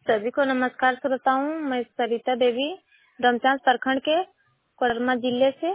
सभी को नमस्कार श्रोताओं। मैं सरिता देवी डमचांच प्रखंड के कोडरमा जिले से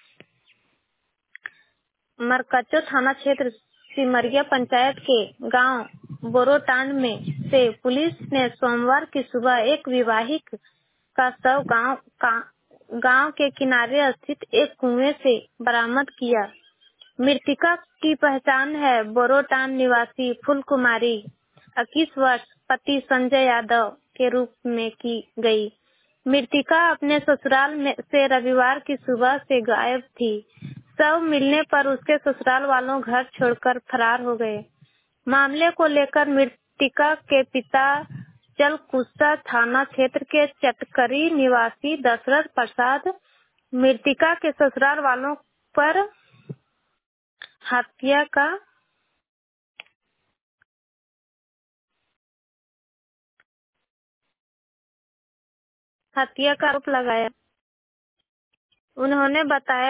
मरकच्चो थाना क्षेत्र सिमरिया पंचायत के गांव बोरोटांड में से पुलिस ने सोमवार की सुबह एक विवाहित का शव गांव के किनारे स्थित एक कुएं से बरामद किया। मृतका की पहचान है बोरोटांड निवासी फूल कुमारी 21 वर्ष पति संजय यादव के रूप में की गई। मृतका अपने ससुराल में से रविवार की सुबह से गायब थी। शव मिलने पर उसके ससुराल वालों घर छोड़कर फरार हो गए। मामले को लेकर मृतका के पिता जलकुस्सा थाना क्षेत्र के चटकरी निवासी दशरथ प्रसाद मृतका के ससुराल वालों पर हत्या का आरोप लगाया। उन्होंने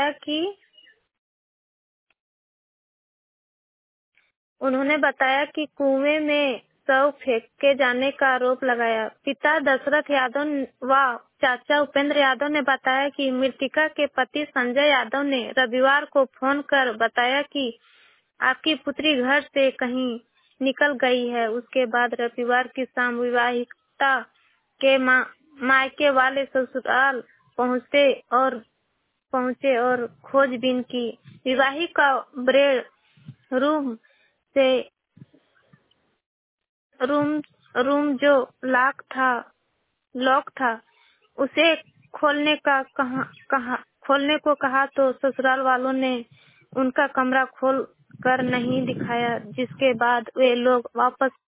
बताया कि कुएं में शव फेंके जाने का आरोप लगाया। पिता दशरथ यादव व चाचा उपेंद्र यादव ने बताया कि मृतका के पति संजय यादव ने रविवार को फोन कर बताया कि आपकी पुत्री घर से कहीं निकल गई है। उसके बाद रविवार की शाम विवाहिता के मायके वाले ससुराल पहुंचे और खोजबीन की। विवाहित का बेड रूम जो लॉक था उसे खोलने को कहा तो ससुराल वालों ने उनका कमरा खोल कर नहीं दिखाया, जिसके बाद वे लोग वापस